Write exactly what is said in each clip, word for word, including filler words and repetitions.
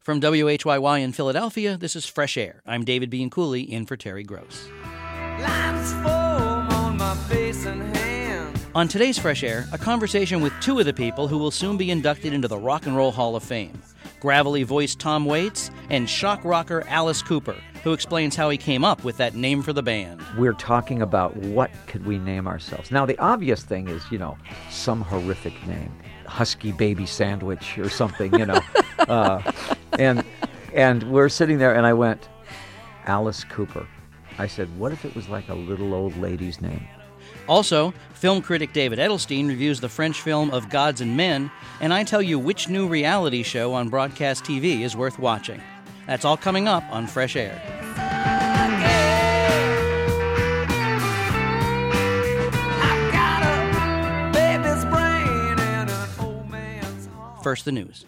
From W H Y Y in Philadelphia, this is Fresh Air. I'm David Bean Cooley, in for Terry Gross. Lines foam on my face and hands. On today's Fresh Air, a conversation with two of the people who will soon be inducted into the Rock and Roll Hall of Fame. Gravelly voice Tom Waits and shock rocker Alice Cooper, who explains how he came up with that name for the band. We're talking about what could we name ourselves. Now, the obvious thing is, you know, some horrific name. Husky Baby Sandwich or something, you know. uh, and and we're sitting there, and I went, Alice Cooper. I said, what if it was like a little old lady's name? Also, film critic David Edelstein reviews the French film Of Gods and Men, and I tell you which new reality show on broadcast T V is worth watching. That's all coming up on Fresh Air. First, the news.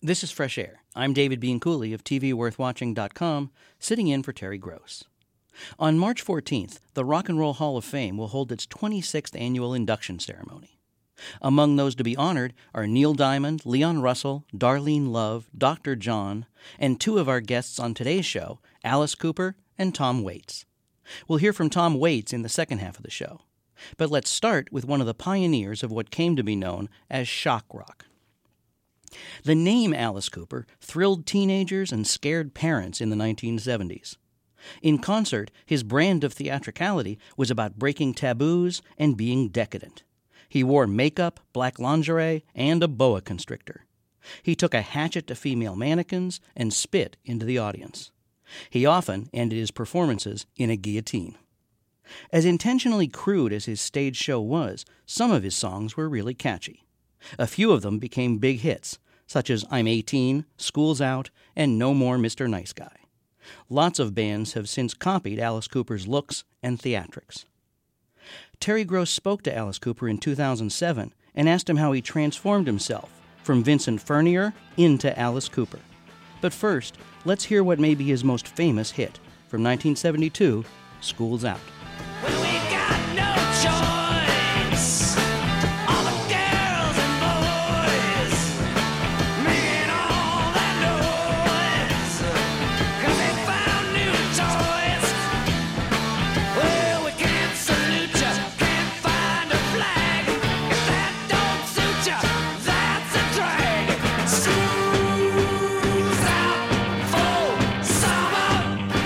This is Fresh Air. I'm David Bean Cooley of T V Worth Watching dot com, sitting in for Terry Gross. On March fourteenth, the Rock and Roll Hall of Fame will hold its twenty-sixth annual induction ceremony. Among those to be honored are Neil Diamond, Leon Russell, Darlene Love, Doctor John, and two of our guests on today's show, Alice Cooper and Tom Waits. We'll hear from Tom Waits in the second half of the show. But let's start with one of the pioneers of what came to be known as shock rock. The name Alice Cooper thrilled teenagers and scared parents in the nineteen seventies. In concert, his brand of theatricality was about breaking taboos and being decadent. He wore makeup, black lingerie, and a boa constrictor. He took a hatchet to female mannequins and spit into the audience. He often ended his performances in a guillotine. As intentionally crude as his stage show was, some of his songs were really catchy. A few of them became big hits, such as I'm eighteen, School's Out, and No More Mister Nice Guy. Lots of bands have since copied Alice Cooper's looks and theatrics. Terry Gross spoke to Alice Cooper in two thousand seven and asked him how he transformed himself from Vincent Furnier into Alice Cooper. But first, let's hear what may be his most famous hit from nineteen seventy-two, School's Out. Well, we got no choice. All the girls and boys making all that noise, 'cause they found new toys. Well, we can't salute ya, can't find a flag. If that don't suit ya, that's a drag. School's out for summer.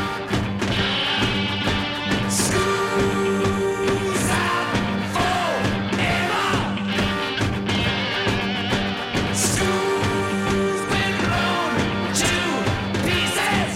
School's out forever. School's been blown to pieces.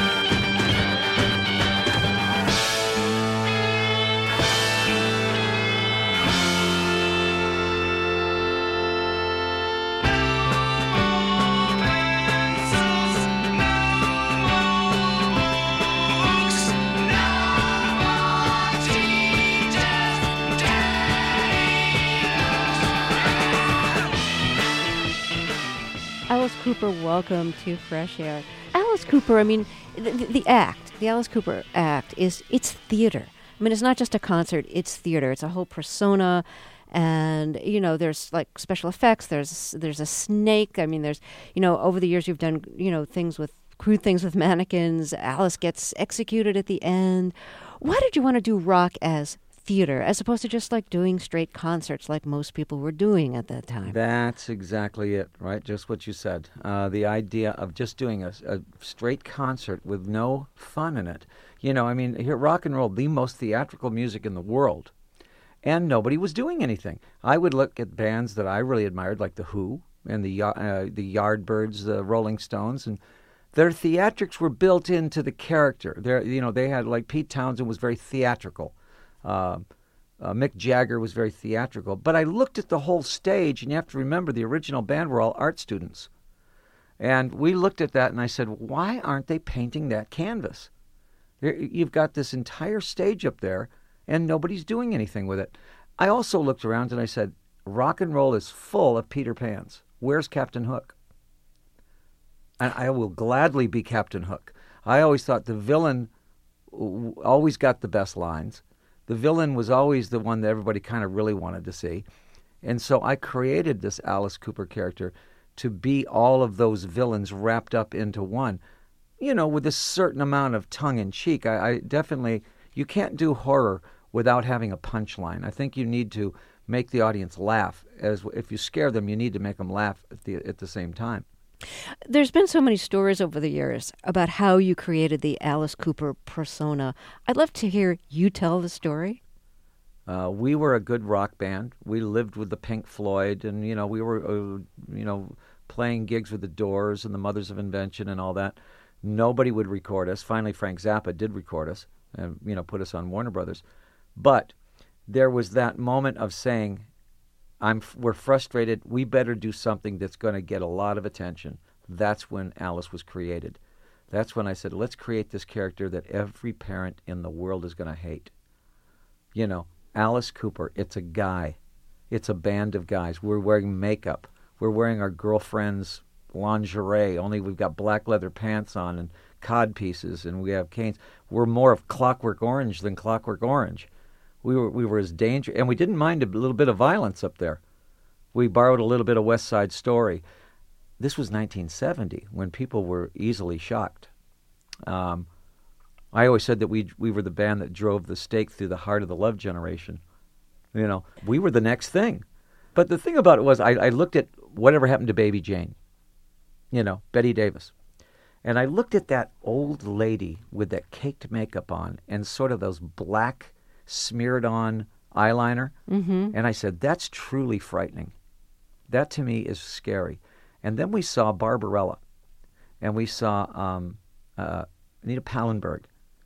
Alice Cooper, welcome to Fresh Air. Alice Cooper, I mean, the, the, the act, the Alice Cooper act is, it's theater. I mean, it's not just a concert, it's theater. It's a whole persona, and, you know, there's, like, special effects, there's there's a snake. I mean, there's, you know, over the years you've done, you know, things with, crude things with mannequins. Alice gets executed at the end. Why did you want to do rock as theater, as opposed to just, like, doing straight concerts like most people were doing at that time? That's exactly it, right? Just what you said. Uh, the idea of just doing a, a straight concert with no fun in it. You know, I mean, here, rock and roll, the most theatrical music in the world, and nobody was doing anything. I would look at bands that I really admired, like The Who and the uh, the Yardbirds, the Rolling Stones, and their theatrics were built into the character. They're, you know, they had, like, Pete Townsend was very theatrical. Uh, uh, Mick Jagger was very theatrical. But I looked at the whole stage, and you have to remember the original band were all art students. And we looked at that, and I said, why aren't they painting that canvas? There, you've got this entire stage up there, and nobody's doing anything with it. I also looked around, and I said, rock and roll is full of Peter Pans. Where's Captain Hook? And I will gladly be Captain Hook. I always thought the villain always got the best lines. The villain was always the one that everybody kind of really wanted to see. And so I created this Alice Cooper character to be all of those villains wrapped up into one, you know, with a certain amount of tongue-in-cheek. I, I definitely, you can't do horror without having a punchline. I think you need to make the audience laugh. As if you scare them, you need to make them laugh at the, at the same time. There's been so many stories over the years about how you created the Alice Cooper persona. I'd love to hear you tell the story. Uh, we were a good rock band. We lived with the Pink Floyd, and, you know, we were, uh, you know, playing gigs with the Doors and the Mothers of Invention and all that. Nobody would record us. Finally, Frank Zappa did record us and, you know, put us on Warner Brothers. But there was that moment of saying, I'm, we're frustrated. We better do something that's going to get a lot of attention. That's when Alice was created. That's when I said, let's create this character that every parent in the world is going to hate. You know, Alice Cooper, it's a guy. It's a band of guys. We're wearing makeup. We're wearing our girlfriend's lingerie, only we've got black leather pants on and cod pieces, and we have canes. We're more of Clockwork Orange than Clockwork Orange. We were we were as dangerous, and we didn't mind a little bit of violence up there. We borrowed a little bit of West Side Story. This was nineteen seventy, when people were easily shocked. Um, I always said that we we were the band that drove the stake through the heart of the Love Generation. You know, we were the next thing. But the thing about it was, I, I looked at whatever happened to Baby Jane, you know, Betty Davis. And I looked at that old lady with that caked makeup on and sort of those black smeared-on eyeliner. Mm-hmm. And I said, that's truly frightening. That, to me, is scary. And then we saw Barbarella. And we saw um, uh, Anita Pallenberg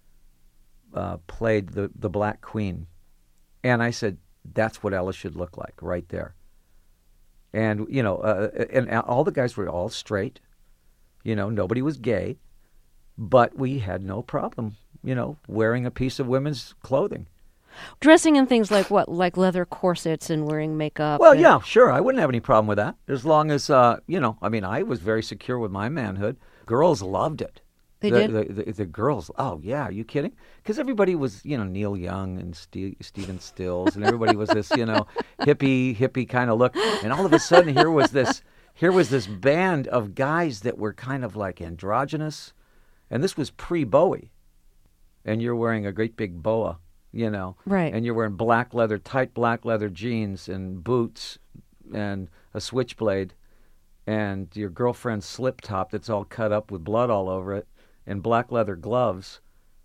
uh, played the, the Black Queen. And I said, that's what Ella should look like, right there. And, you know, uh, and all the guys were all straight. You know, nobody was gay. But we had no problem, you know, wearing a piece of women's clothing. Dressing in things like what? Like leather corsets and wearing makeup? Well, and... yeah, sure. I wouldn't have any problem with that. As long as, uh, you know, I mean, I was very secure with my manhood. Girls loved it. They the, did? The, the, the girls, oh, yeah, are you kidding? Because everybody was, you know, Neil Young and Steve, Stephen Stills, and everybody was this, you know, hippie, hippie kind of look. And all of a sudden, here was this, here was this band of guys that were kind of like androgynous. And this was pre-Bowie. And you're wearing a great big boa, you know. Right. And you're wearing black leather, tight black leather jeans and boots and a switchblade and your girlfriend's slip top that's all cut up with blood all over it and black leather gloves.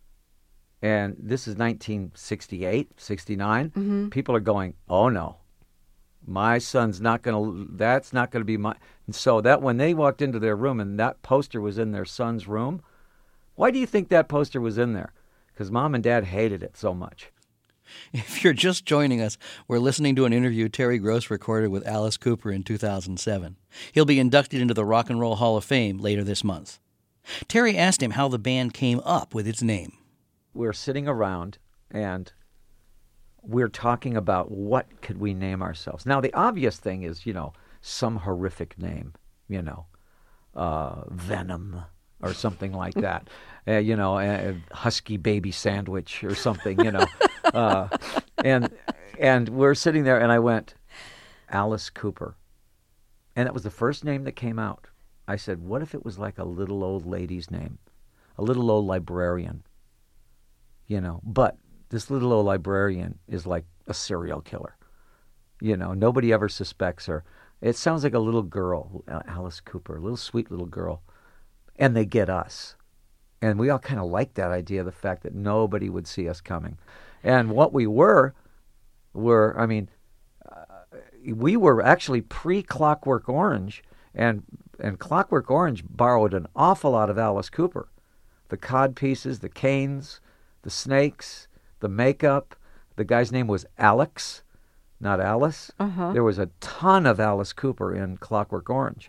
And this is nineteen sixty-eight, sixty-nine. Mm-hmm. People are going, oh, no. My son's not going to, that's not going to be my. And so that when they walked into their room and that poster was in their son's room, why do you think that poster was in there? Because Mom and Dad hated it so much. If you're just joining us, we're listening to an interview Terry Gross recorded with Alice Cooper in two thousand seven. He'll be inducted into the Rock and Roll Hall of Fame later this month. Terry asked him how the band came up with its name. We're sitting around and we're talking about what could we name ourselves. Now, the obvious thing is, you know, some horrific name, you know, uh, Venom or something like that. Uh, you know, a, a husky baby sandwich or something, you know. uh, and and we're sitting there, and I went, Alice Cooper. And that was the first name that came out. I said, what if it was like a little old lady's name? A little old librarian. You know, but this little old librarian is like a serial killer. You know, nobody ever suspects her. It sounds like a little girl, Alice Cooper, a little sweet little girl. And they get us. And we all kind of liked that idea, the fact that nobody would see us coming. And what we were, were, I mean, uh, we were actually pre-Clockwork Orange, and, and Clockwork Orange borrowed an awful lot of Alice Cooper. The cod pieces, the canes, the snakes, the makeup. The guy's name was Alex, not Alice. Uh-huh. There was a ton of Alice Cooper in Clockwork Orange.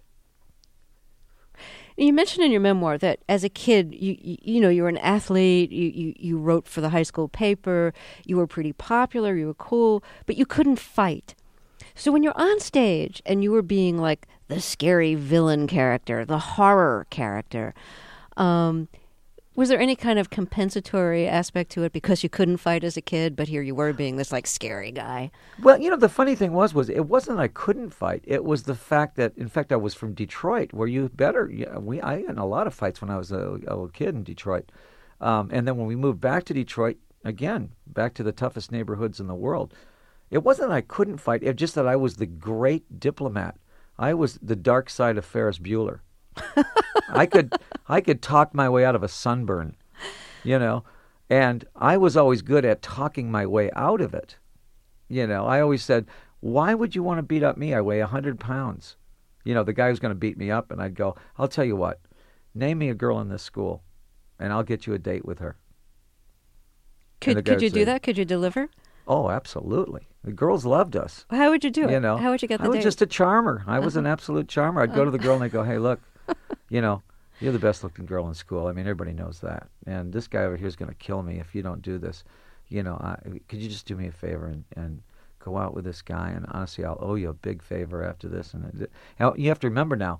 You mentioned in your memoir that as a kid, you you, you know, you were an athlete, you, you, you wrote for the high school paper, you were pretty popular, you were cool, but you couldn't fight. So when you're on stage and you were being like the scary villain character, the horror character, um, was there any kind of compensatory aspect to it because you couldn't fight as a kid, but here you were being this like scary guy? Well, you know, the funny thing was, was it wasn't I couldn't fight. It was the fact that, in fact, I was from Detroit, where you better, yeah, we, I had a lot of fights when I was a, a little kid in Detroit. Um, and then when we moved back to Detroit, again, back to the toughest neighborhoods in the world, it wasn't I couldn't fight. It was just that I was the great diplomat. I was the dark side of Ferris Bueller. I could I could talk my way out of a sunburn, you know, and I was always good at talking my way out of it. You know, I always said, why would you want to beat up me? I weigh one hundred pounds. You know, the guy who's going to beat me up, and I'd go, I'll tell you what, name me a girl in this school, and I'll get you a date with her. Could could you do that? Could you deliver? Oh, absolutely. The girls loved us. How would you do it? You know, How would you get the I was date? just a charmer. I was an absolute charmer. I'd go to the girl and I'd go, hey, look, you know, you're the best looking girl in school. I mean, everybody knows that. And this guy over here is going to kill me if you don't do this. You know, I, could you just do me a favor and, and go out with this guy? And honestly, I'll owe you a big favor after this. And it, now, you have to remember now,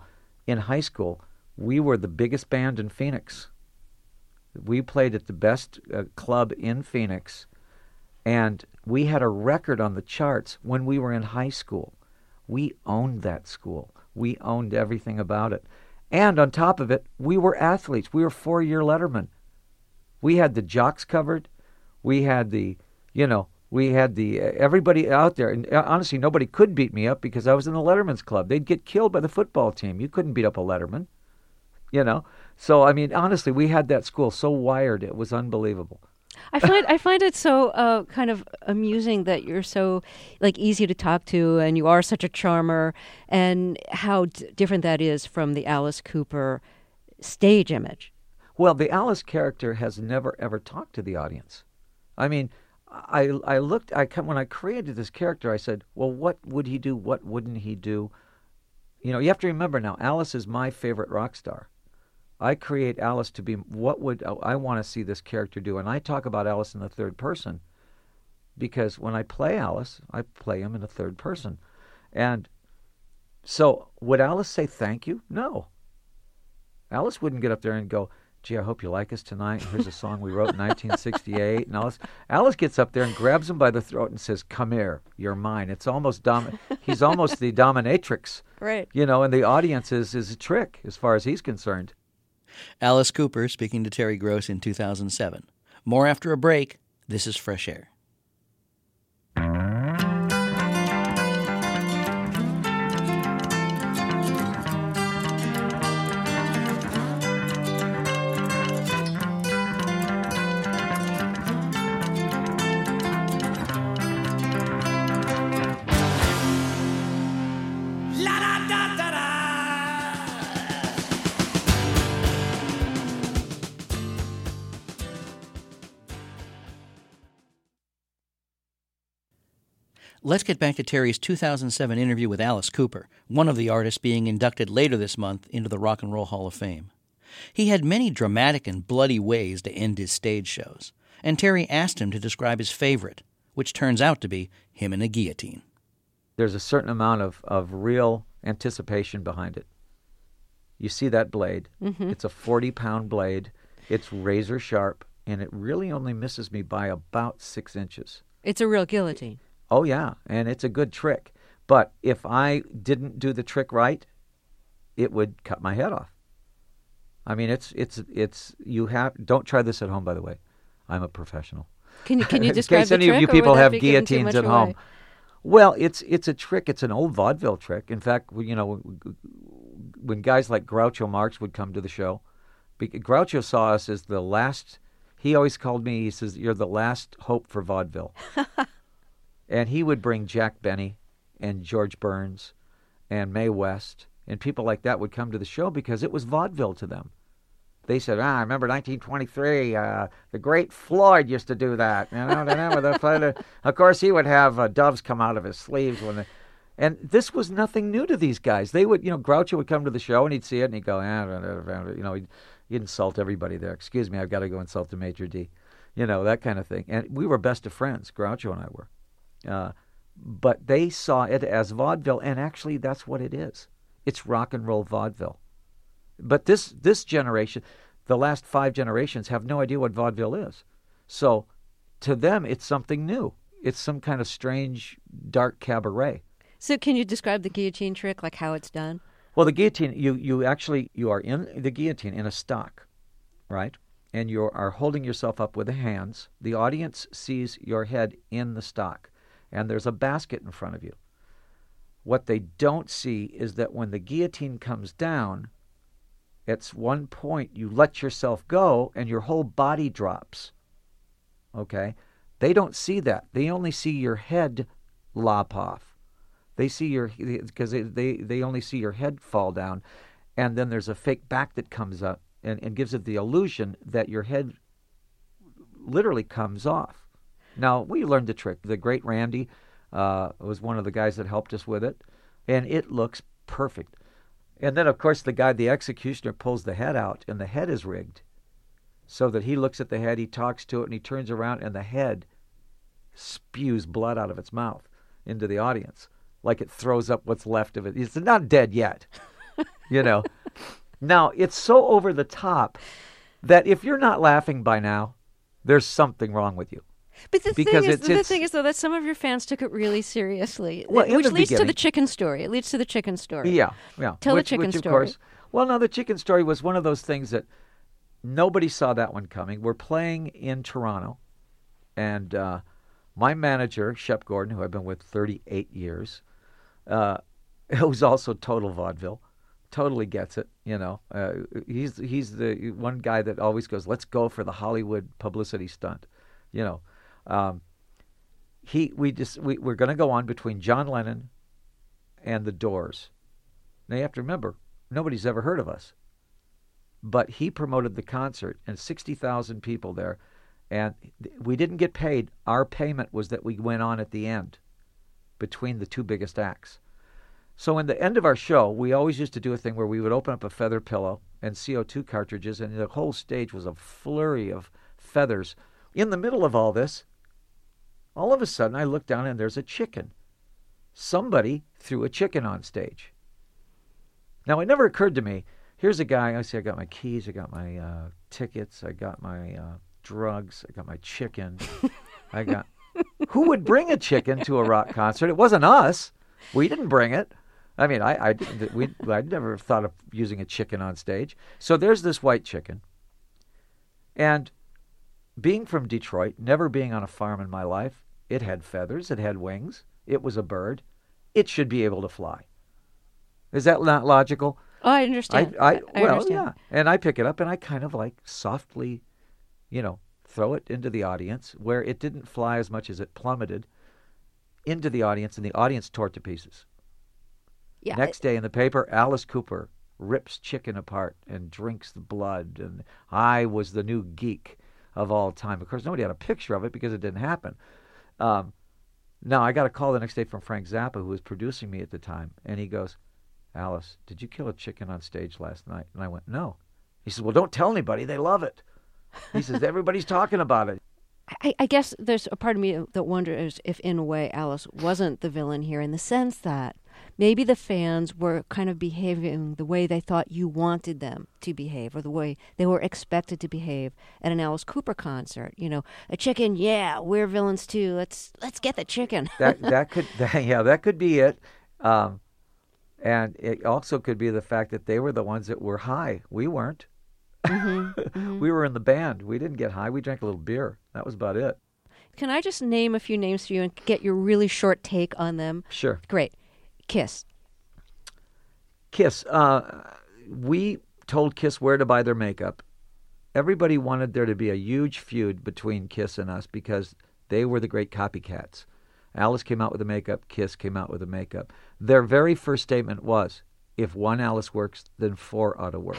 in high school, we were the biggest band in Phoenix. We played at the best uh, club in Phoenix, and we had a record on the charts when we were in high school. We owned that school. We owned everything about it. And on top of it, we were athletes. We were four-year lettermen. We had the jocks covered. We had the, you know, we had the, uh, everybody out there. And uh, honestly, nobody could beat me up because I was in the Letterman's Club. They'd get killed by the football team. You couldn't beat up a Letterman, you know. So, I mean, honestly, we had that school so wired, it was unbelievable. I find I find it so uh, kind of amusing that you're so like easy to talk to, and you are such a charmer, and how d- different that is from the Alice Cooper stage image. Well, the Alice character has never ever talked to the audience. I mean, I I looked I when I created this character, I said, well, what would he do? What wouldn't he do? You know, you have to remember now, Alice is my favorite rock star. I create Alice to be, what would I want to see this character do? And I talk about Alice in the third person because when I play Alice, I play him in the third person. And so would Alice say thank you? No. Alice wouldn't get up there and go, gee, I hope you like us tonight. Here's a song we wrote in nineteen sixty-eight. And Alice, Alice gets up there and grabs him by the throat and says, come here, you're mine. It's almost, dom- he's almost the dominatrix. Right. You know, and the audience is, is a trick as far as he's concerned. Alice Cooper speaking to Terry Gross in two thousand seven. More after a break. This is Fresh Air. La da da da da. Let's get back to Terry's two thousand seven interview with Alice Cooper, one of the artists being inducted later this month into the Rock and Roll Hall of Fame. He had many dramatic and bloody ways to end his stage shows, and Terry asked him to describe his favorite, which turns out to be him in a guillotine. There's a certain amount of, of real anticipation behind it. You see that blade. Mm-hmm. It's a forty-pound blade. It's razor sharp, and it really only misses me by about six inches. It's a real guillotine. Oh, yeah, and it's a good trick. But if I didn't do the trick right, it would cut my head off. I mean, it's, it's, it's, you have, don't try this at home, by the way. I'm a professional. Can you, can you In describe case the any trick, of you or people would that have be giving too guillotines much at away? home. Well, it's it's a trick. It's an old vaudeville trick. In fact, you know, when guys like Groucho Marx would come to the show, Groucho saw us as the last, he always called me, he says, you're the last hope for vaudeville. And he would bring Jack Benny and George Burns and Mae West, and people like that would come to the show because it was vaudeville to them. They said, ah, I remember nineteen twenty-three, uh, the great Floyd used to do that. You know, with the, of course, he would have uh, doves come out of his sleeves. when they, And this was nothing new to these guys. They would, you know, Groucho would come to the show and he'd see it and he'd go, ah, you know, he'd, he'd insult everybody there. Excuse me, I've got to go insult the Major D. You know, that kind of thing. And we were best of friends, Groucho and I were. Uh, but they saw it as vaudeville, and actually that's what it is. It's rock and roll vaudeville. But this this generation, the last five generations, have no idea what vaudeville is. So to them, it's something new. It's some kind of strange, dark cabaret. So can you describe the guillotine trick, like how it's done? Well, the guillotine, you, you actually, you are in the guillotine in a stock, right? And you are holding yourself up with the hands. The audience sees your head in the stock, and there's a basket in front of you. What they don't see is that when the guillotine comes down, at one point you let yourself go and your whole body drops. Okay? They don't see that. They only see your head lop off. They see your, because they, they, they only see your head fall down, and then there's a fake back that comes up and, and gives it the illusion that your head literally comes off. Now, we learned the trick. The great Randy uh, was one of the guys that helped us with it, and it looks perfect. And then, of course, the guy, the executioner, pulls the head out, and the head is rigged so that he looks at the head, he talks to it, and he turns around, and the head spews blood out of its mouth into the audience, like it throws up what's left of it. It's not dead yet, you know. Now, it's so over the top that if you're not laughing by now, there's something wrong with you. But the Because thing is, it's- the it's- thing is, though, that some of your fans took it really seriously, Well, in which the leads to the beginning- chicken story. It leads to the chicken story. Yeah, yeah. Tell the which, chicken which, of story. Course, well, no, the chicken story was one of those things that nobody saw that one coming. We're playing in Toronto, and uh, my manager, Shep Gordon, who I've been with thirty-eight years, uh, who's also total vaudeville, totally gets it. You know, uh, he's he's the one guy that always goes, "Let's go for the Hollywood publicity stunt," you know. Um, he we just we, we're going to go on between John Lennon and the Doors. Now you have to remember, nobody's ever heard of us. But he promoted the concert, and sixty thousand people there, and we didn't get paid. Our payment was that we went on at the end between the two biggest acts. So in the end of our show, we always used to do a thing where we would open up a feather pillow and C O two cartridges, and the whole stage was a flurry of feathers. In the middle of all this, all of a sudden I look down and there's a chicken. Somebody threw a chicken on stage. Now, it never occurred to me, here's a guy, I say I got my keys, I got my uh, tickets, I got my uh, drugs, I got my chicken. I got... Who would bring a chicken to a rock concert? It wasn't us. We didn't bring it. I mean, I, I, didn't- we, I'd never thought of using a chicken on stage. So there's this white chicken. And being from Detroit, never being on a farm in my life, it had feathers, it had wings, it was a bird. It should be able to fly. Is that not logical? Oh, I understand. I, I, I well, understand. yeah. And I pick it up and I kind of like softly, you know, throw it into the audience where it didn't fly as much as it plummeted into the audience, and the audience tore it to pieces. Yeah. Next day in the paper, Alice Cooper rips chicken apart and drinks the blood, and I was the new geek of all time. Of course, nobody had a picture of it because it didn't happen. Um, now, I got a call the next day from Frank Zappa, who was producing me at the time, and he goes, Alice, did you kill a chicken on stage last night? And I went, no. He says, well, don't tell anybody. They love it. He says, everybody's talking about it. I, I guess there's a part of me that wonders if, in a way, Alice wasn't the villain here, in the sense that maybe the fans were kind of behaving the way they thought you wanted them to behave, or the way they were expected to behave at an Alice Cooper concert. You know, a chicken, yeah, we're villains too. Let's let's get the chicken. that that could, that, yeah, that could be it. Um, and it also could be the fact that they were the ones that were high. We weren't. Mm-hmm, mm-hmm. We were in the band. We didn't get high. We drank a little beer. That was about it. Can I just name a few names for you and get your really short take on them? Sure. Great. Kiss. Kiss. Uh, we told Kiss where to buy their makeup. Everybody wanted there to be a huge feud between Kiss and us because they were the great copycats. Alice came out with the makeup. Kiss came out with the makeup. Their very first statement was, if one Alice works, then four ought to work.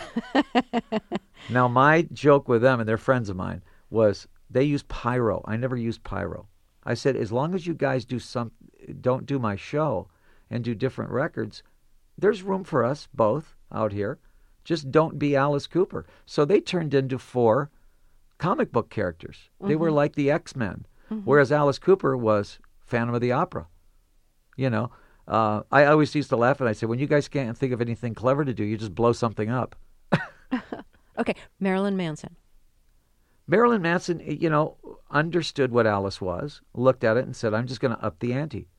Now, my joke with them, and they're friends of mine, was they use pyro. I never used pyro. I said, as long as you guys do some, don't do my show and do different records, there's room for us both out here. Just don't be Alice Cooper. So they turned into four comic book characters. Mm-hmm. They were like the X-Men, mm-hmm. whereas Alice Cooper was Phantom of the Opera. You know, uh, I always used to laugh and I said, when you guys can't think of anything clever to do, you just blow something up. Okay, Marilyn Manson. Marilyn Manson, you know, understood what Alice was, looked at it and said, I'm just going to up the ante.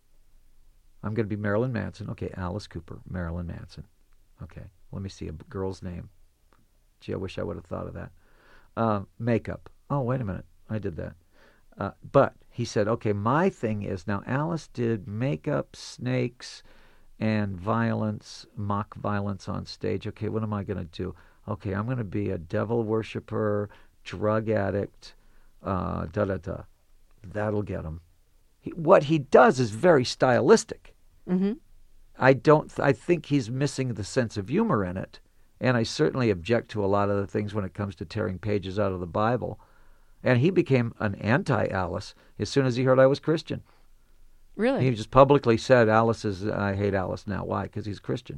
I'm going to be Marilyn Manson. Okay, Alice Cooper, Marilyn Manson. Okay, let me see a girl's name. Gee, I wish I would have thought of that. Uh, makeup. Oh, wait a minute. I did that. Uh, but he said, okay, my thing is, now Alice did makeup, snakes, and violence, mock violence on stage. Okay, what am I going to do? Okay, I'm going to be a devil worshiper, drug addict, uh, da-da-da. That'll get him. He, what he does is very stylistic. Mm-hmm. I don't. Th- I think he's missing the sense of humor in it, and I certainly object to a lot of the things when it comes to tearing pages out of the Bible. And he became an anti-Alice as soon as he heard I was Christian. Really? He just publicly said, "Alice is. I hate Alice now." Why? Because he's Christian.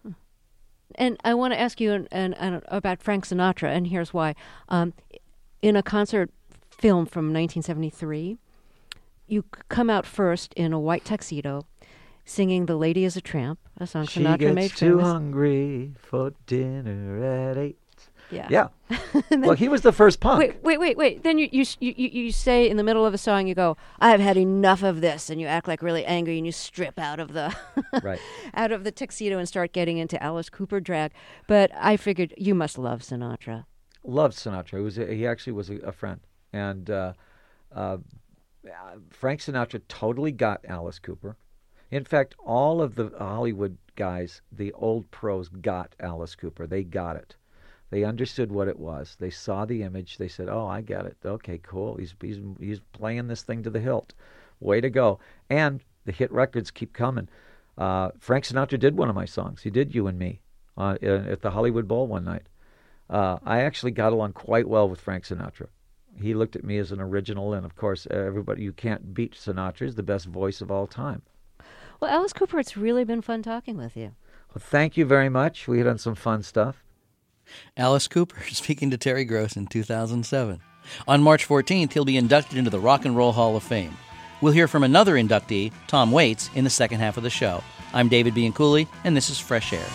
And I want to ask you an, an, an, about Frank Sinatra, and here's why. Um, in a concert film from nineteen seventy-three, you c- come out first in a white tuxedo, singing "The Lady is a Tramp," a song She Sinatra gets made too famous. hungry for dinner at eight. Yeah. Yeah. Well, he was the first punk. Wait, wait, wait, wait. Then you, you s- you you you say in the middle of a song, you go, "I've had enough of this," and you act like really angry, and you strip out of the Right. out of the tuxedo and start getting into Alice Cooper drag. But I figured you must love Sinatra. Loved Sinatra. He was a, he actually was a, a friend, and uh, uh, Frank Sinatra totally got Alice Cooper. In fact, all of the Hollywood guys, the old pros, got Alice Cooper. They got it. They understood what it was. They saw the image. They said, "Oh, I get it. Okay, cool. He's he's he's playing this thing to the hilt. Way to go!" And the hit records keep coming. Uh, Frank Sinatra did one of my songs. He did "You and Me" uh, at the Hollywood Bowl one night. Uh, I actually got along quite well with Frank Sinatra. He looked at me as an original, and of course, everybody, you can't beat Sinatra. He's the best voice of all time. Well, Alice Cooper, it's really been fun talking with you. Well, thank you very much. We had done some fun stuff. Alice Cooper speaking to Terry Gross in two thousand seven. On March fourteenth, he'll be inducted into the Rock and Roll Hall of Fame. We'll hear from another inductee, Tom Waits, in the second half of the show. I'm David Bianculli, and this is Fresh Air.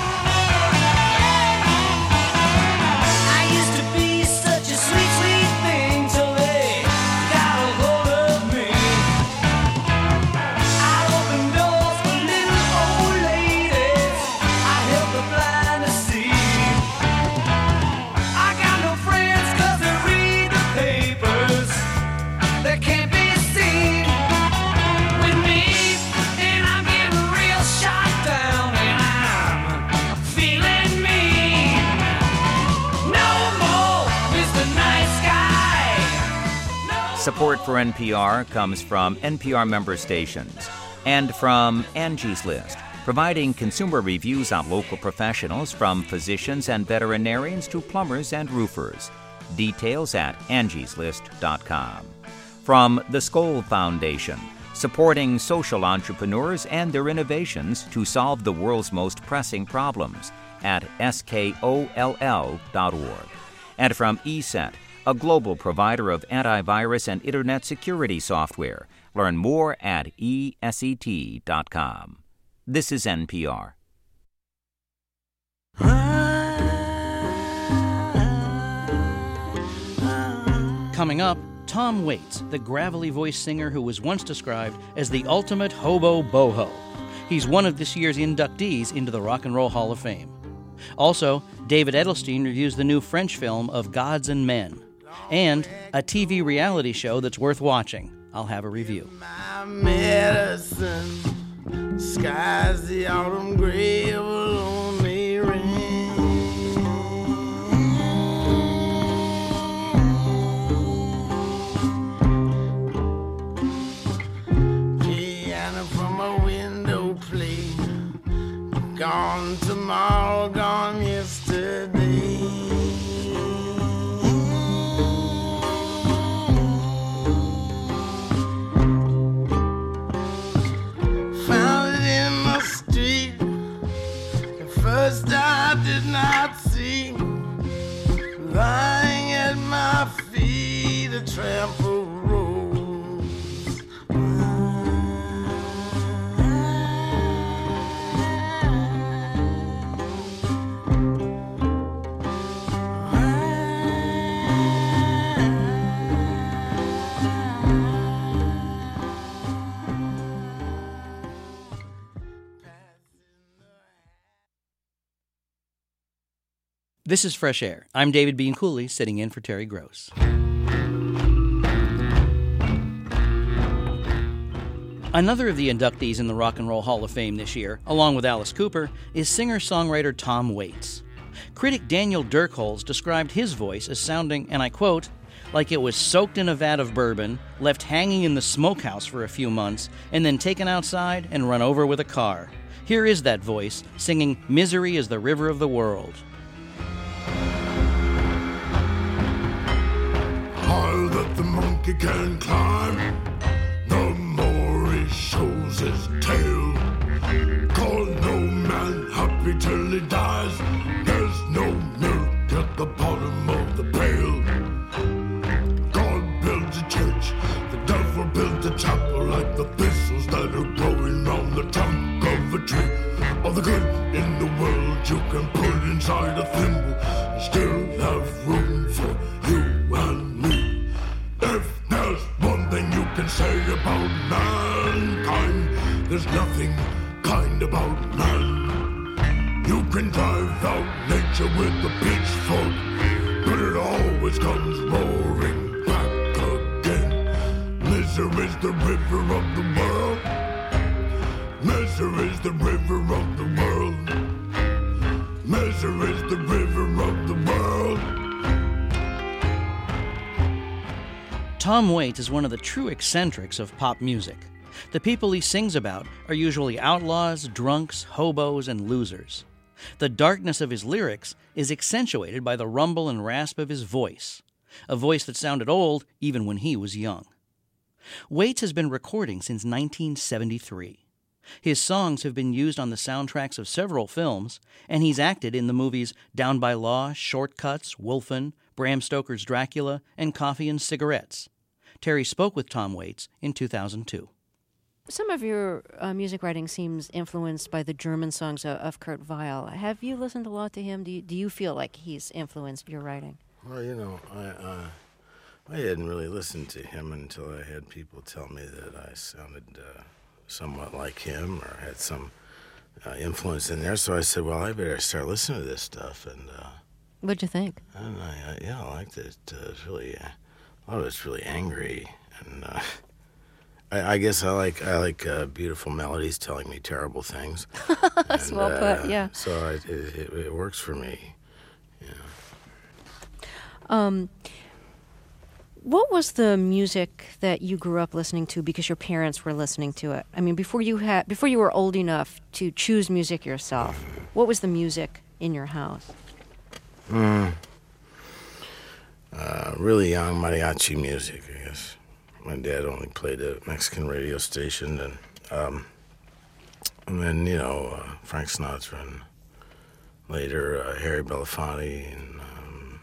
I used to be such a sweet, sweet thing till they got a hold of me. I opened doors for little old ladies. I helped the blind to see. I got no friends 'cause they read the papers. They can't be seen with me, and I'm getting real shot down, and I'm feeling mean. No more Mister Nice Guy. No Support for N P R comes from N P R member stations and from Angie's List, providing consumer reviews on local professionals from physicians and veterinarians to plumbers and roofers. Details at angies list dot com. From the Skoll Foundation, supporting social entrepreneurs and their innovations to solve the world's most pressing problems at skoll dot org. And from E S E T, a global provider of antivirus and internet security software. Learn more at E S E T dot com. This is N P R. Coming up, Tom Waits, the gravelly voice singer who was once described as the ultimate hobo boho. He's one of this year's inductees into the Rock and Roll Hall of Fame. Also, David Edelstein reviews the new French film of Gods and Men, and a T V reality show that's worth watching. I'll have a review. my medicine. Skies the autumn gray of a lonely rain. Piano from a window play. Gone tomorrow, gone yesterday. Found it in the street. At first I did not see. Lying at my feet, a trampled rose. This is Fresh Air. I'm David Bianculli, sitting in for Terry Gross. Another of the inductees in the Rock and Roll Hall of Fame this year, along with Alice Cooper, is singer-songwriter Tom Waits. Critic Daniel Dirkholz described his voice as sounding, and I quote, like it was soaked in a vat of bourbon, left hanging in the smokehouse for a few months, and then taken outside and run over with a car. Here is that voice, singing Misery is the River of the World. Higher that the monkey can climb, the more he shows his tail. Call no man happy till he dies. There's no milk at the bottom of the pail. God builds a church, the devil builds a chapel, like the thistles that are growing round the town foot inside a thimble and still have room for you and me. If there's one thing you can say about mankind, there's nothing kind about man. You can drive out nature with a pitchfork, but it always comes roaring back again. Misery's the river of the world. Misery's the river of the world. Misery's the river of the world. Tom Waits is one of the true eccentrics of pop music. The people he sings about are usually outlaws, drunks, hobos, and losers. The darkness of his lyrics is accentuated by the rumble and rasp of his voice, a voice that sounded old even when he was young. Waits has been recording since nineteen seventy-three. His songs have been used on the soundtracks of several films, and he's acted in the movies Down by Law, Shortcuts, Wolfen, Bram Stoker's Dracula, and Coffee and Cigarettes. Terry spoke with Tom Waits in two thousand two. Some of your uh, music writing seems influenced by the German songs of, of Kurt Weill. Have you listened a lot to him? Do you, do you feel like he's influenced your writing? Well, you know, I uh, I hadn't really listened to him until I had people tell me that I sounded uh, somewhat like him or had some uh, influence in there. So I said, well, I better start listening to this stuff. And uh, What'd you think? and I, I yeah, I liked it. Uh, it's really, uh, a lot of it's really angry, and uh, I, I guess I like I like uh, beautiful melodies telling me terrible things. That's And, well uh, put, yeah. So I, it, it, it works for me. Um, what was the music that you grew up listening to because your parents were listening to it? I mean, before you had, before you were old enough to choose music yourself, what was the music in your house? Mm. Uh, really young mariachi music, I guess. My dad only played a Mexican radio station, and um, and then you know uh, Frank Sinatra, and later uh, Harry Belafonte, and um,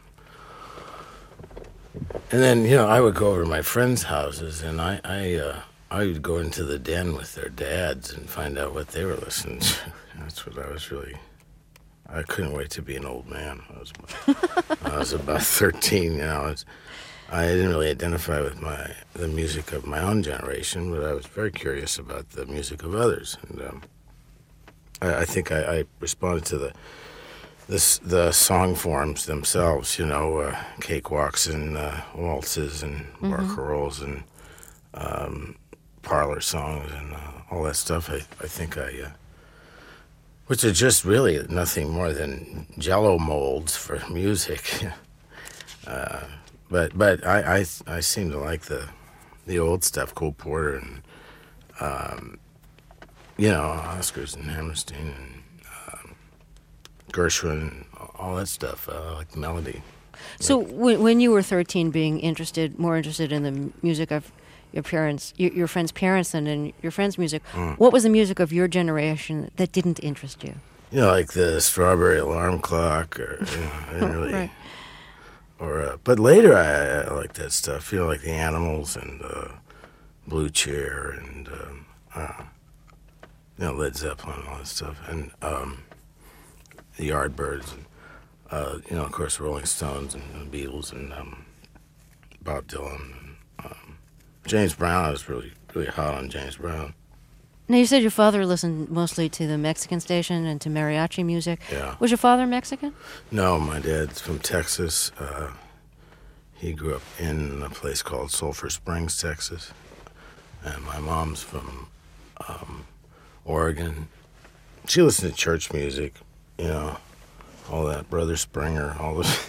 and then you know I would go over to my friends' houses, and I I uh, I would go into the den with their dads and find out what they were listening to. That's what I was really. I couldn't wait to be an old man. I was I was about thirteen. You know, I, was, I didn't really identify with my the music of my own generation, but I was very curious about the music of others, and um, I, I think I, I responded to the this the song forms themselves. You know, uh, cakewalks and uh, waltzes and Mm-hmm. barcarolles and um, parlor songs and uh, all that stuff. I I think I. Uh, Which are just really nothing more than Jello molds for music, uh, but but I, I I seem to like the the old stuff, Cole Porter and um, you know Oscars and Hammerstein and um, Gershwin, and all that stuff. Uh, I like the melody. So when, when you were thirteen, being interested, more interested in the m- music of your parents, your, your friends' parents, than in your friends' music, Mm. what was the music of your generation that didn't interest you? You know, like the Strawberry Alarm Clock, or you know, I didn't really. Right. Or, uh, but later I, I like that stuff. You know, like the Animals and uh, Blue Chair and um, uh, you know Led Zeppelin and all that stuff, and um, the Yardbirds, and uh, you know, of course, Rolling Stones and the Beatles and um, Bob Dylan. And, um, James Brown. I was really really hot on James Brown. Now, you said your father listened mostly to the Mexican station and to mariachi music. Yeah. Was your father Mexican? No, my dad's from Texas. Uh, he grew up in a place called Sulphur Springs, Texas. And my mom's from um, Oregon. She listened to church music, you know, all that, Brother Springer, all this.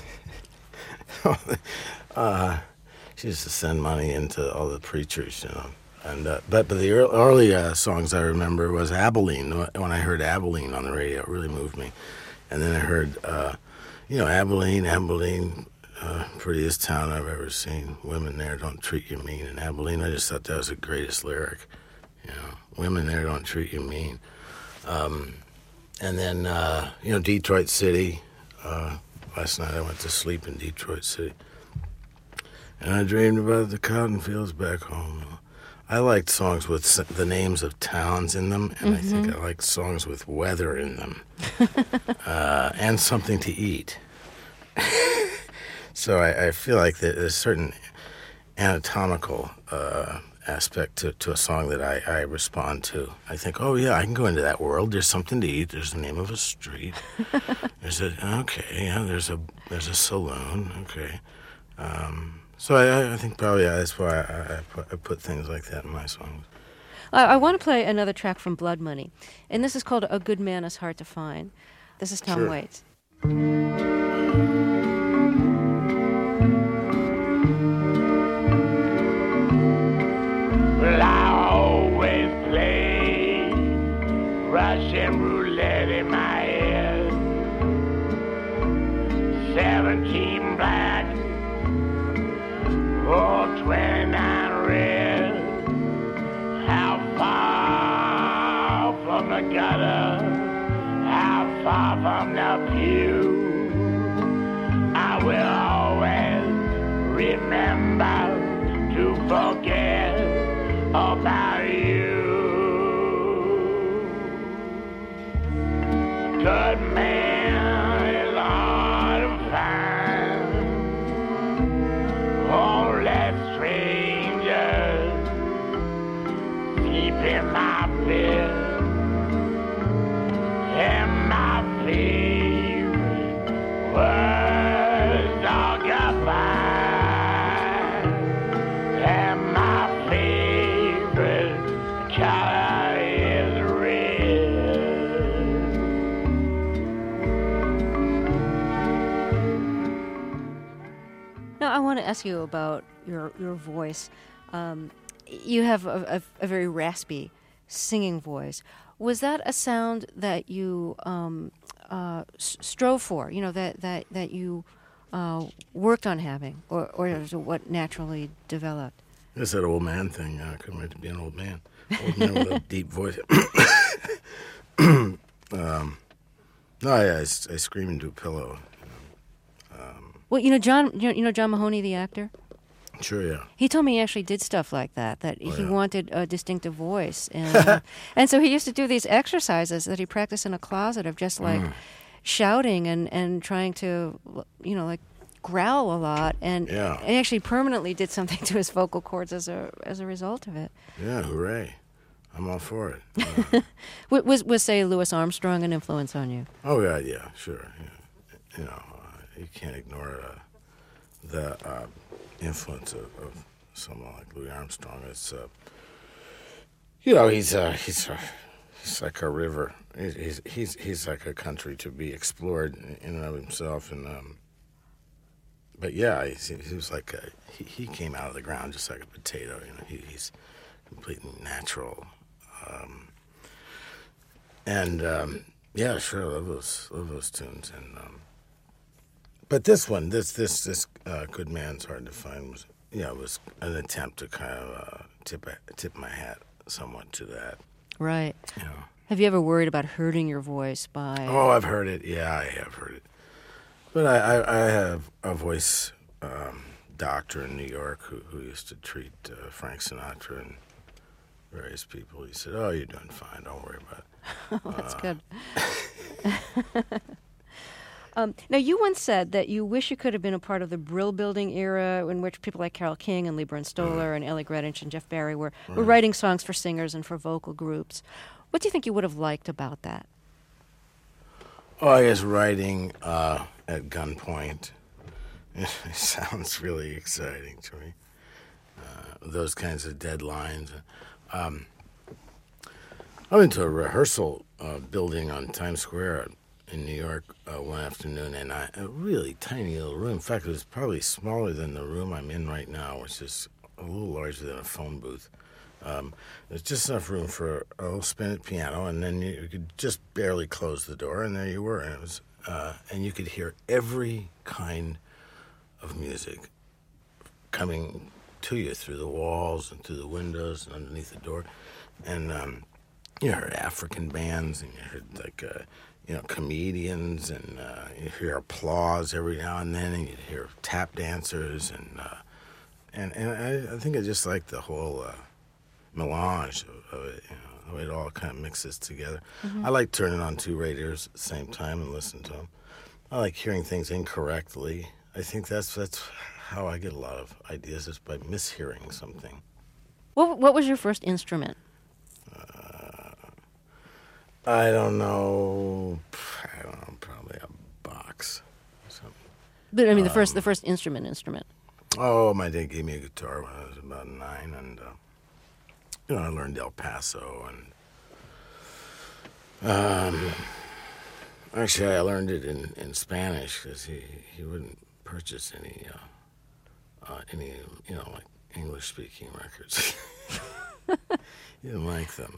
uh, she used to send money into all the preachers, you know. And uh, but but the early, early uh, songs I remember was Abilene. When I heard Abilene on the radio, it really moved me. And then I heard, uh, you know, Abilene, Abilene, uh, prettiest town I've ever seen. Women there don't treat you mean. In Abilene, I just thought that was the greatest lyric. You know, women there don't treat you mean. Um, and then, uh, you know, Detroit City. Uh, last night I went to sleep in Detroit City. And I dreamed about the cotton fields back home. I liked songs with s- the names of towns in them, and Mm-hmm. I think I liked songs with weather in them. uh, and something to eat. So I, I feel like there's a certain anatomical uh, aspect to, to a song that I, I respond to. I think, oh yeah, I can go into that world. There's something to eat. There's the name of a street. There's a okay, yeah. There's a there's a saloon. Okay, um, so I, I think probably yeah, that's why I, I, put, I put things like that in my songs. I, I want to play another track from Blood Money, and this is called "A Good Man Is Hard to Find." This is Tom Sure. Waits. Well, I always play Russian roulette in my head. Seventeen black, or twenty-nine red. How far from the gutter? How far from the pew? I will always remember to forget about you. Good man is hard to find. Only strangers sleep in my bed. And my favorite words are goodbye. And my favorite color is red. Now, I want to ask you about your your voice. Um, you have a, a, a very raspy singing voice. Was that a sound that you um, uh, s- strove for? You know, that that that you uh, worked on having, or or is it what naturally developed? It's that old man thing. Uh, I couldn't wait to be an old man. Old man with a deep voice. um, no, I, I, I scream into a pillow. Well, you know, John, you know, you know John Mahoney, the actor. Sure, yeah. He told me he actually did stuff like that. That Oh, he yeah. wanted a distinctive voice, and uh, and so he used to do these exercises that he practiced in a closet of just like Mm. shouting and, and trying to, you know, like growl a lot, and Yeah. he actually permanently did something to his vocal cords as a as a result of it. Yeah, hooray. I'm all for it. Uh, W- Was was say Louis Armstrong an influence on you? oh, yeah, yeah, sure. Yeah. You know, uh, you can't ignore uh, the uh, influence of, of someone like Louis Armstrong. It's, uh, you know, he's uh, he's uh, he's like a river. He's, he's he's he's like a country to be explored in and of himself. And um, but yeah, he's, he was like a, he he came out of the ground just like a potato. You know, he, he's completely natural. Um, and um, yeah, sure, I love those love those tunes. And um, but this one, this this this uh, Good Man's Hard to Find was yeah, it was an attempt to kind of uh, tip a, tip my hat somewhat to that. Right. You know. Have you ever worried about hurting your voice by? Oh, I've heard it. Yeah, I have heard it. But I, I, I have a voice um, doctor in New York who, who used to treat uh, Frank Sinatra and various people. He said, "Oh, you're doing fine. Don't worry about it." Oh, that's good. um, now, you once said that you wish you could have been a part of the Brill Building era in which people like Carole King and Lieber and Stoller and Ellie Greenwich and Jeff Barry were, were writing songs for singers and for vocal groups. What do you think you would have liked about that? Oh, I guess writing uh, at gunpoint. It sounds really exciting to me. Uh, those kinds of deadlines. Um, I went to a rehearsal uh, building on Times Square in New York uh, one afternoon, and I, a really tiny little room. In fact, it was probably smaller than the room I'm in right now, which is a little larger than a phone booth. Um, there's just enough room for a little spinet piano, and then you, you could just barely close the door, and there you were. And it was, uh, and you could hear every kind of music coming to you through the walls and through the windows and underneath the door. And um, you heard African bands, and you heard like uh, you know comedians, and uh, you hear applause every now and then, and you hear tap dancers, and uh, and and I, I think I just liked the whole uh, melange of, of it. You know, the way it all kind of mixes together. Mm-hmm. I like turning on two radios at the same time and listening to them. I like hearing things incorrectly. I think that's that's how I get a lot of ideas, is by mishearing something. What What was your first instrument? Uh, I don't know. I don't know. Probably a box. Something. But I mean, the Um, first the first instrument instrument. Oh, my dad gave me a guitar when I was about nine, and uh, you know, I learned El Paso, and um, actually, I learned it in, in Spanish because he, he wouldn't purchase any uh, uh, any you know like English speaking records. He didn't like them,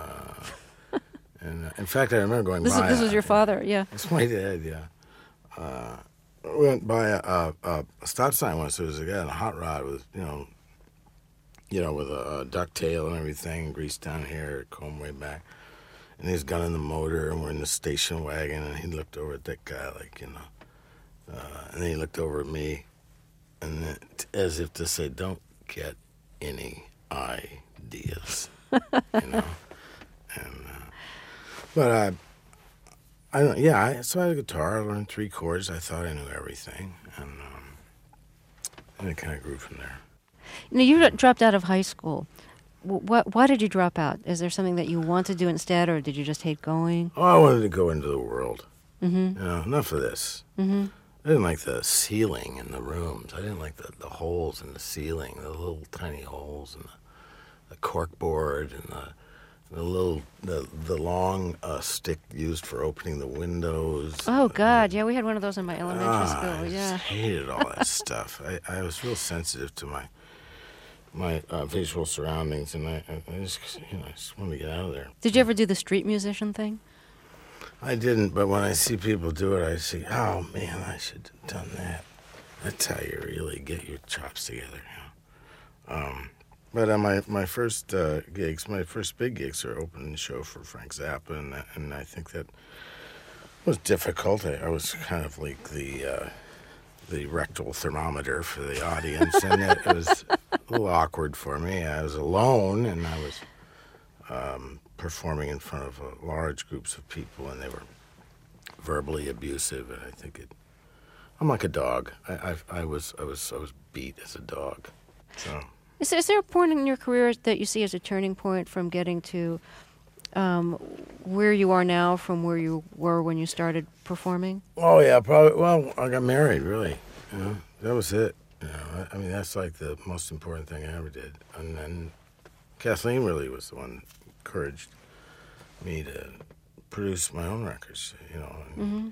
uh, and uh, in fact, I remember going This, by. is, this was uh, your father, yeah. It's my dad, yeah. Uh, we went by a, a, a stop sign once. There was a guy in a hot rod with, you know, you know, with a, a ducktail and everything, greased down here, comb way back. And he's gunning the motor, and we're in the station wagon, and he looked over at that guy like, you know, uh, and then he looked over at me, and then, as if to say, don't get any ideas, you know. And, uh, but I... I don't, yeah, I, so I had a guitar. I learned three chords. I thought I knew everything, and, um, and it kind of grew from there. Now, you dropped out of high school. What? Why did you drop out? Is there something that you want to do instead, or did you just hate going? Oh, I wanted to go into the world. Mm-hmm. You know, enough of this. Mm-hmm. I didn't like the ceiling in the rooms. I didn't like the, the holes in the ceiling, the little tiny holes, and the, the cork board, and the the little the the long uh, stick used for opening the windows. Oh God, yeah, we had one of those in my elementary Ah, school. I Yeah, just hated all that stuff. I, I was real sensitive to my my uh, visual surroundings, and I, I just you know I just wanted to get out of there. did you ever do the street musician thing? I didn't, but when I see people do it, I see, oh man, I should have done that. That's how you really get your chops together. You know? Um, but uh, my my first uh, gigs, my first big gigs, are opening the show for Frank Zappa, and and I think that was difficult. I, I was kind of like the uh, the rectal thermometer for the audience, and it, it was a little awkward for me. I was alone, and I was um, performing in front of uh, large groups of people, and they were verbally abusive. And I think it. I'm like a dog. I I, I was I was I was beat as a dog. So. Is there, is there a point in your career that you see as a turning point from getting to um, where you are now from where you were when you started performing? Oh yeah, probably. Well, I got married. Really, you know, that was it. You know, I, I mean, that's like the most important thing I ever did. And then Kathleen really was the one who encouraged me to produce my own records. You know. And, Mm-hmm.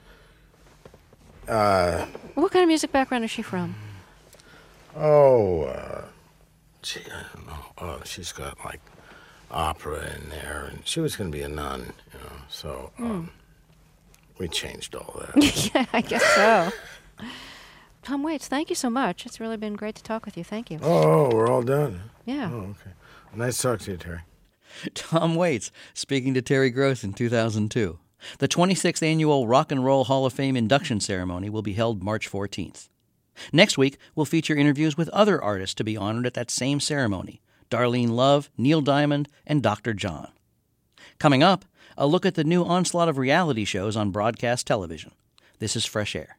uh, What kind of music background is she from? oh, uh, gee, I don't know. Oh, she's got like opera in there, and she was going to be a nun. You know, so um, we changed all that. Yeah, I guess so. Tom Waits, thank you so much. It's really been great to talk with you. Thank you. Oh, we're all done. Yeah. Oh, okay. Nice to talk to you, Terry. Tom Waits speaking to Terry Gross in two thousand two. The twenty-sixth Annual Rock and Roll Hall of Fame induction ceremony will be held March fourteenth. Next week, we'll feature interviews with other artists to be honored at that same ceremony: Darlene Love, Neil Diamond, and Doctor John. Coming up, a look at the new onslaught of reality shows on broadcast television. This is Fresh Air.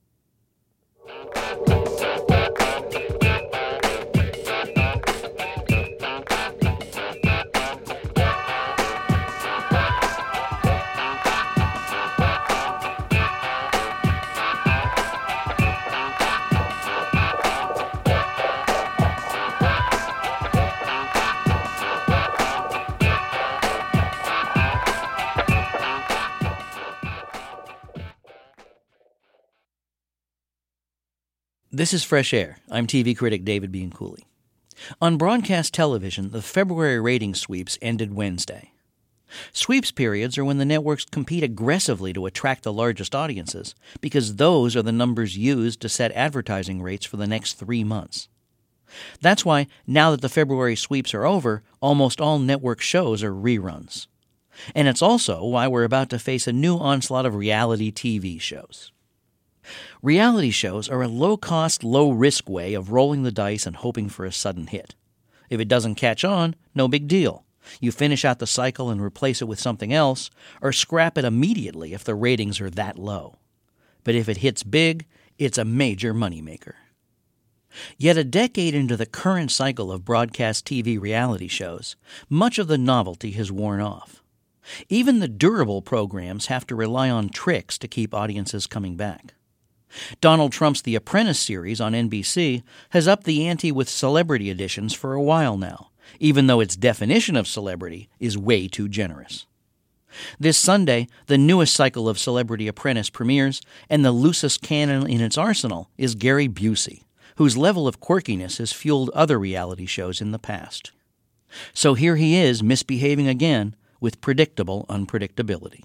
This is Fresh Air. I'm T V critic David Bianculli. On broadcast television, the February rating sweeps ended Wednesday. Sweeps periods are when the networks compete aggressively to attract the largest audiences, because those are the numbers used to set advertising rates for the next three months. That's why, now that the February sweeps are over, almost all network shows are reruns. And it's also why we're about to face a new onslaught of reality T V shows. Reality shows are a low-cost, low-risk way of rolling the dice and hoping for a sudden hit. If it doesn't catch on, no big deal. You finish out the cycle and replace it with something else, or scrap it immediately if the ratings are that low. But if it hits big, it's a major moneymaker. Yet a decade into the current cycle of broadcast T V reality shows, much of the novelty has worn off. Even the durable programs have to rely on tricks to keep audiences coming back. Donald Trump's The Apprentice series on N B C has upped the ante with celebrity editions for a while now, even though its definition of celebrity is way too generous. This Sunday, the newest cycle of Celebrity Apprentice premieres, and the loosest cannon in its arsenal is Gary Busey, whose level of quirkiness has fueled other reality shows in the past. So here he is misbehaving again with predictable unpredictability.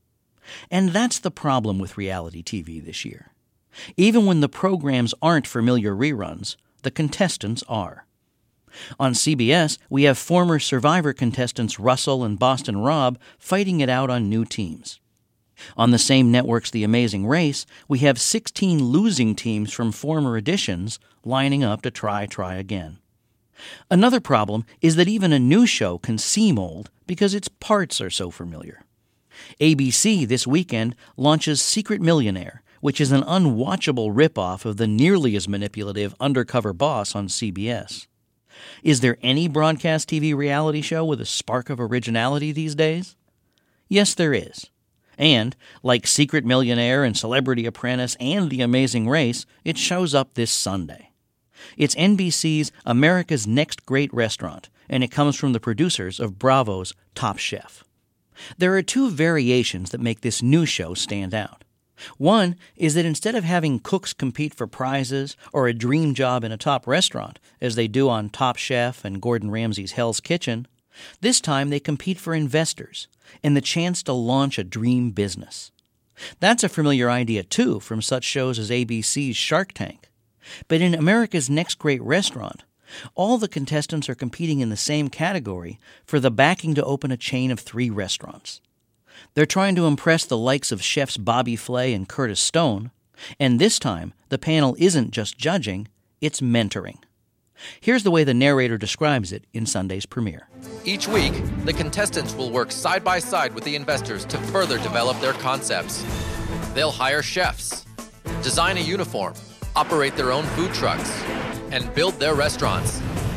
And that's the problem with reality T V this year. Even when the programs aren't familiar reruns, the contestants are. On C B S, we have former Survivor contestants Russell and Boston Rob fighting it out on new teams. On the same network's The Amazing Race, we have sixteen losing teams from former editions lining up to try, try again. Another problem is that even a new show can seem old because its parts are so familiar. A B C this weekend launches Secret Millionaire, which is an unwatchable ripoff of the nearly as manipulative Undercover Boss on C B S. Is there any broadcast T V reality show with a spark of originality these days? Yes, there is. And, like Secret Millionaire and Celebrity Apprentice and The Amazing Race, it shows up this Sunday. It's N B C's America's Next Great Restaurant, and it comes from the producers of Bravo's Top Chef. There are two variations that make this new show stand out. One is that instead of having cooks compete for prizes or a dream job in a top restaurant, as they do on Top Chef and Gordon Ramsay's Hell's Kitchen, this time they compete for investors and the chance to launch a dream business. That's a familiar idea, too, from such shows as A B C's Shark Tank. But in America's Next Great Restaurant, all the contestants are competing in the same category for the backing to open a chain of three restaurants. They're trying to impress the likes of chefs Bobby Flay and Curtis Stone, and this time the panel isn't just judging, it's mentoring. Here's the way the narrator describes it in Sunday's premiere. Each week, the contestants will work side by side with the investors to further develop their concepts. They'll hire chefs, design a uniform, operate their own food trucks, and build their restaurants.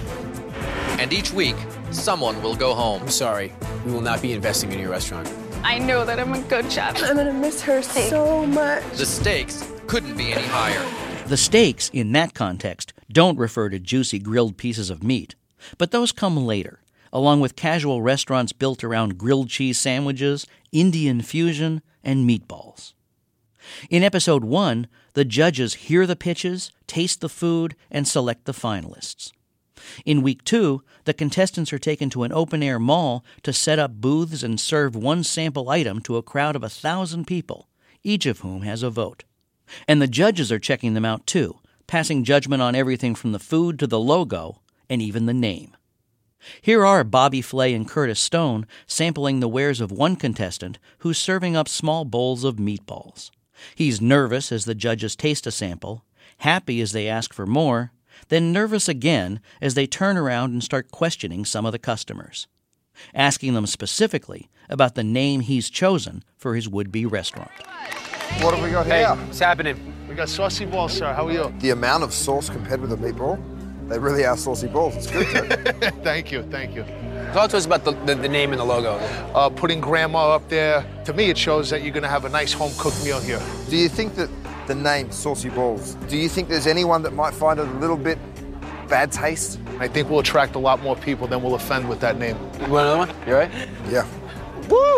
And each week, someone will go home. I'm sorry, we will not be investing in your restaurant. I know that I'm a good chef. I'm gonna miss her so much. The stakes couldn't be any higher. The stakes, in that context, don't refer to juicy grilled pieces of meat, but those come later, along with casual restaurants built around grilled cheese sandwiches, Indian fusion, and meatballs. In episode one, the judges hear the pitches, taste the food, and select the finalists. In week two, the contestants are taken to an open-air mall to set up booths and serve one sample item to a crowd of a thousand people, each of whom has a vote. And the judges are checking them out too, passing judgment on everything from the food to the logo, and even the name. Here are Bobby Flay and Curtis Stone sampling the wares of one contestant who's serving up small bowls of meatballs. He's nervous as the judges taste a sample, happy as they ask for more, then nervous again as they turn around and start questioning some of the customers, asking them specifically about the name he's chosen for his would-be restaurant. What have we got Hey, here? what's happening? We got saucy balls, sir. How are you? The amount of sauce compared with a meatball, they really are saucy balls. It's good, too. Thank you, thank you. Talk to us about the, the, the name and the logo. Uh, putting grandma up there, to me it shows that you're going to have a nice home-cooked meal here. Do you think that the name Saucy Balls, do you think there's anyone that might find it a little bit bad taste? I think we'll attract a lot more people than we'll offend with that name. You want another one? You all right? Yeah. Woo!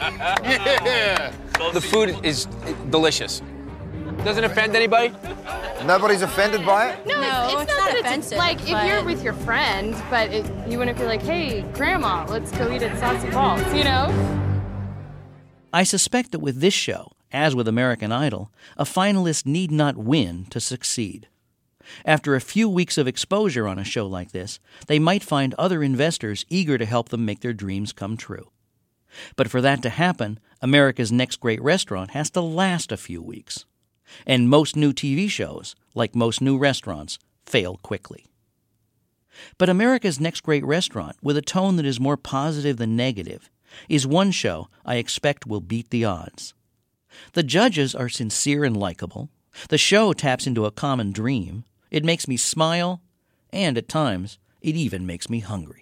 Yeah! The food is delicious. Doesn't offend anybody? Nobody's offended by it? No, No, it's, it's, it's not not that offensive, it's like if but- you're with your friend, but it, you wouldn't be like, hey, grandma, let's go eat at Saucy Balls, you know? I suspect that with this show, as with American Idol, a finalist need not win to succeed. After a few weeks of exposure on a show like this, they might find other investors eager to help them make their dreams come true. But for that to happen, America's Next Great Restaurant has to last a few weeks. And most new T V shows, like most new restaurants, fail quickly. But America's Next Great Restaurant, with a tone that is more positive than negative, is one show I expect will beat the odds. The judges are sincere and likable. The show taps into a common dream. It makes me smile, and at times, it even makes me hungry.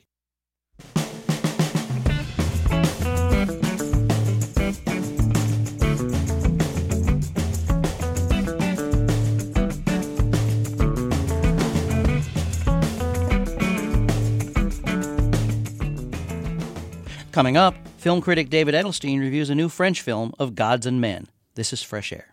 Coming up, film critic David Edelstein reviews a new French film of gods and men. This is Fresh Air.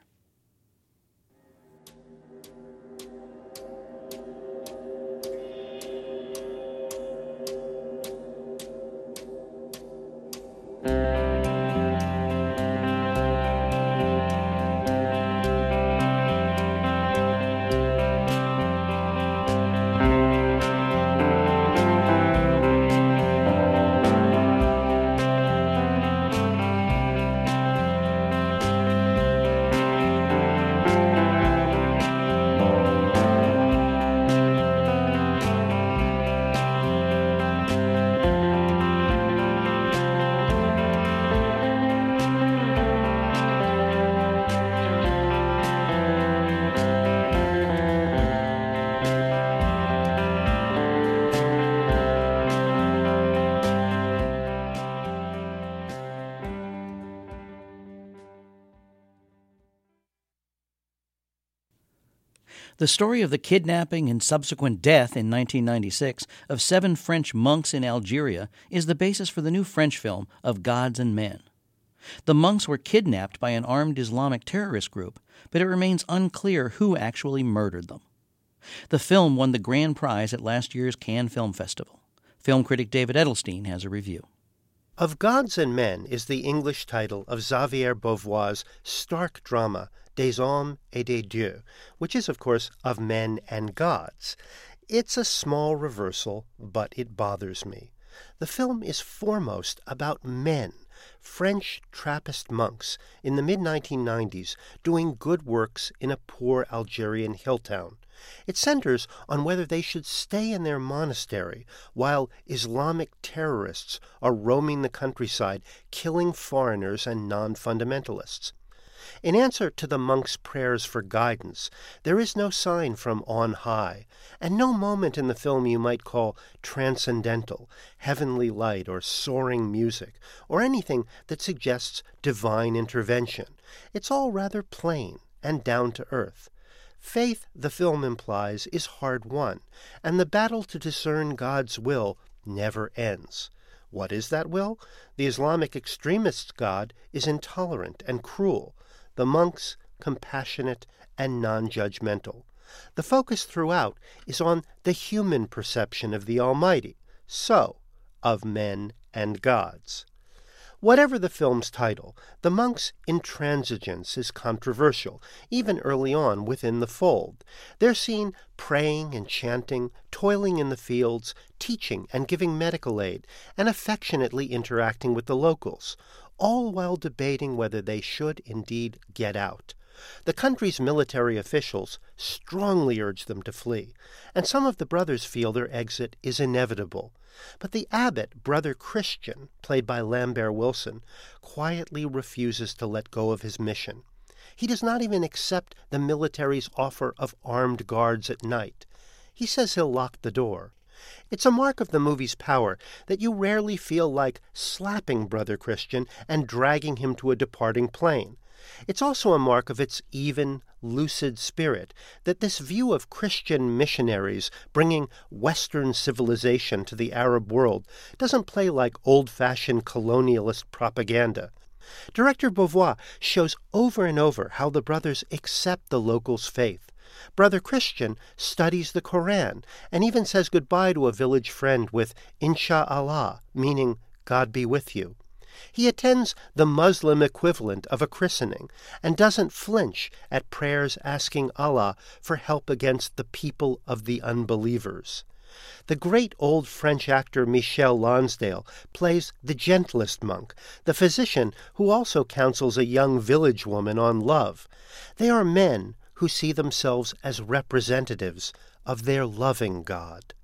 The story of the kidnapping and subsequent death in nineteen ninety-six of seven French monks in Algeria is the basis for the new French film of Gods and Men. The monks were kidnapped by an armed Islamic terrorist group, but it remains unclear who actually murdered them. The film won the grand prize at last year's Cannes Film Festival. Film critic David Edelstein has a review. Of Gods and Men is the English title of Xavier Beauvoir's stark drama, Des Hommes et des Dieux, which is, of course, of men and gods. It's a small reversal, but it bothers me. The film is foremost about men, French Trappist monks in the mid nineteen nineties doing good works in a poor Algerian hill town. It centers on whether they should stay in their monastery while Islamic terrorists are roaming the countryside, killing foreigners and non-fundamentalists. In answer to the monks' prayers for guidance, there is no sign from on high, and no moment in the film you might call transcendental, heavenly light or soaring music, or anything that suggests divine intervention. It's all rather plain and down to earth. Faith, the film implies, is hard won, and the battle to discern God's will never ends. What is that will? The Islamic extremists' God is intolerant and cruel. The monks, compassionate and non-judgmental. The focus throughout is on the human perception of the Almighty, so of men and gods. Whatever the film's title, the monks' intransigence is controversial, even early on within the fold. They're seen praying and chanting, toiling in the fields, teaching and giving medical aid, and affectionately interacting with the locals, all while debating whether they should indeed get out. The country's military officials strongly urge them to flee, and some of the brothers feel their exit is inevitable. But the abbot, Brother Christian, played by Lambert Wilson, quietly refuses to let go of his mission. He does not even accept the military's offer of armed guards at night. He says he'll lock the door. It's a mark of the movie's power that you rarely feel like slapping Brother Christian and dragging him to a departing plane. It's also a mark of its even, lucid spirit that this view of Christian missionaries bringing Western civilization to the Arab world doesn't play like old-fashioned colonialist propaganda. Director Beauvoir shows over and over how the brothers accept the locals' faith. Brother Christian studies the Koran and even says goodbye to a village friend with Insha'Allah, meaning God be with you. He attends the Muslim equivalent of a christening and doesn't flinch at prayers asking Allah for help against the people of the unbelievers. The great old French actor Michel Lonsdale plays the gentlest monk, the physician who also counsels a young village woman on love. They are men who see themselves as representatives of their loving God.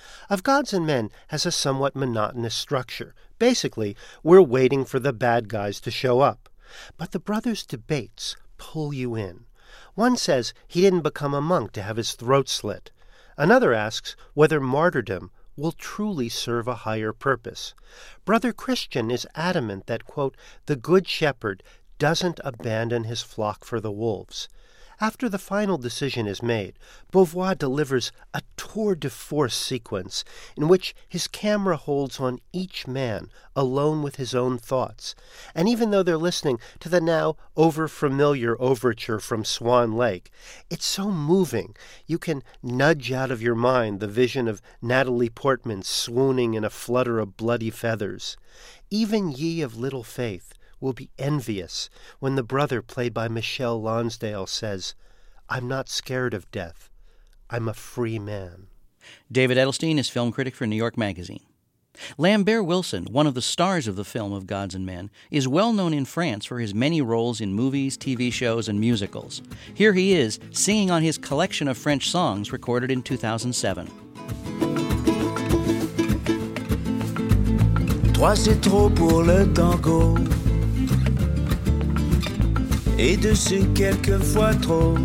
Of Gods and Men has a somewhat monotonous structure. Basically, we're waiting for the bad guys to show up. But the brothers' debates pull you in. One says he didn't become a monk to have his throat slit. Another asks whether martyrdom will truly serve a higher purpose. Brother Christian is adamant that, quote, the Good Shepherd doesn't abandon his flock for the wolves. After the final decision is made, Beauvoir delivers a tour de force sequence in which his camera holds on each man alone with his own thoughts. And even though they're listening to the now over-familiar overture from Swan Lake, it's so moving you can nudge out of your mind the vision of Natalie Portman swooning in a flutter of bloody feathers. Even ye of little faith will be envious when the brother played by Michelle Lonsdale says, I'm not scared of death. I'm a free man. David Edelstein is film critic for New York Magazine. Lambert Wilson, one of the stars of the film of Gods and Men, is well known in France for his many roles in movies, T V shows, and musicals. Here he is, singing on his collection of French songs recorded in two thousand seven. Trois c'est trop pour le tango, et deux c'est quelquefois trop.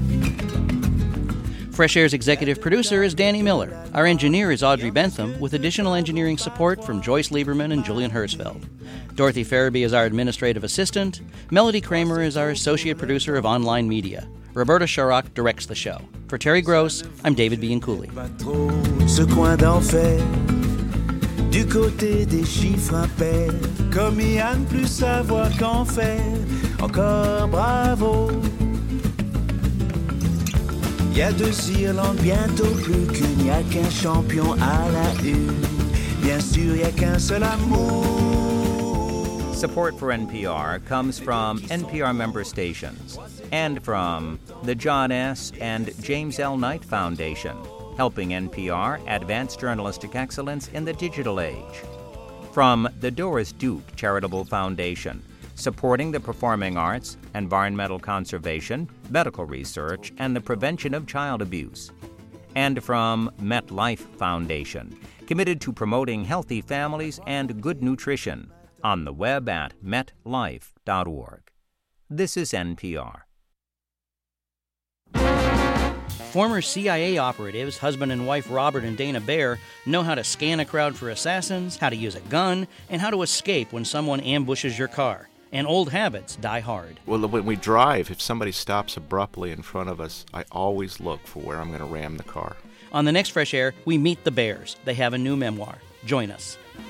Fresh Air's executive producer is Danny Miller. Our engineer is Audrey Bentham, with additional engineering support from Joyce Lieberman and Julian Hersfeld. Dorothy Farabee is our administrative assistant. Melody Kramer is our associate producer of online media. Roberta Sharrock directs the show. For Terry Gross, I'm David Bianculli. Ce coin d'enfer, du côté des chiffres impairs, commis à ne plus savoir qu'en faire. Encore bravo. Il y a deux Irlandes, bientôt plus qu'une, y a qu'un champion à la une. Bien sûr, y a qu'un seul amour. Support for N P R comes from N P R member stations and from the John S. and James L. Knight Foundation, helping N P R advance journalistic excellence in the digital age. From the Doris Duke Charitable Foundation, supporting the performing arts, environmental conservation, medical research, and the prevention of child abuse. And from MetLife Foundation, committed to promoting healthy families and good nutrition, on the web at met life dot org. This is N P R. Former C I A operatives, husband and wife Robert and Dana Baer, know how to scan a crowd for assassins, how to use a gun, and how to escape when someone ambushes your car. And old habits die hard. Well, when we drive, if somebody stops abruptly in front of us, I always look for where I'm going to ram the car. On the next Fresh Air, we meet the Bears. They have a new memoir. Join us.